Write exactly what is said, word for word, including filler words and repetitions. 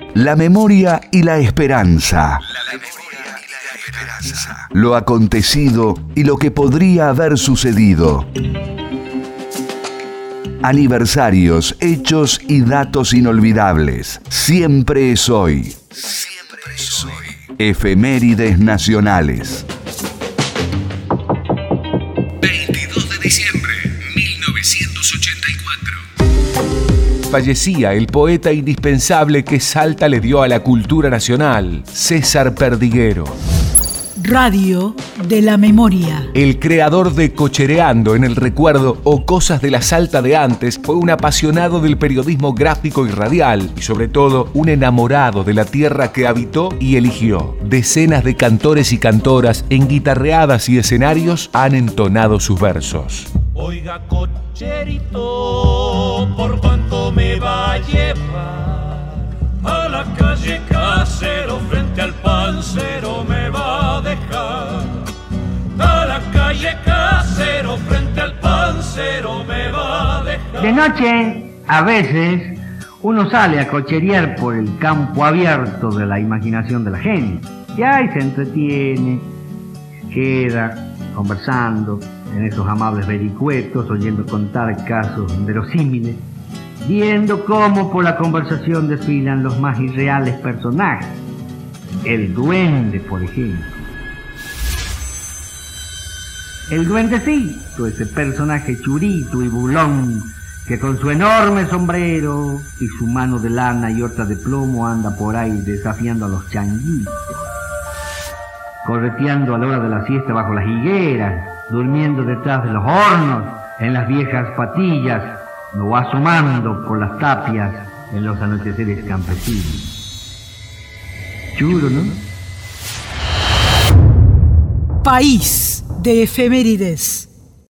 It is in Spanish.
La memoria y la esperanza. Lo acontecido y lo que podría haber sucedido. Aniversarios, hechos y datos inolvidables. Siempre es hoy. Siempre es hoy. Efemérides nacionales. veintidós de diciembre de mil novecientos ochenta y cuatro. Fallecía el poeta indispensable que Salta le dio a la cultura nacional, César Perdiguero. Radio de la Memoria. El creador de Cochereando en el Recuerdo o Cosas de la Salta de antes fue un apasionado del periodismo gráfico y radial y sobre todo un enamorado de la tierra que habitó y eligió. Decenas de cantores y cantoras en guitarreadas y escenarios han entonado sus versos. Oiga, cocherito, ¿por cuánto me va a llevar? A la calle Casero, frente al Pancero me va a dejar. A la calle Casero, frente al Pancero me va a dejar. De noche, a veces, uno sale a cocherear por el campo abierto de la imaginación de la gente. Y ahí se entretiene, queda conversando en esos amables vericuetos, oyendo contar casos inverosímiles, viendo cómo por la conversación desfilan los más irreales personajes. El duende, por ejemplo. El duendecito, ese personaje churito y bulón que con su enorme sombrero y su mano de lana y otra de plomo anda por ahí desafiando a los changuitos, correteando a la hora de la siesta bajo las higueras, durmiendo detrás de los hornos, en las viejas patillas, o asomando por las tapias en los anocheceres campesinos. Churo, ¿no? País de efemérides.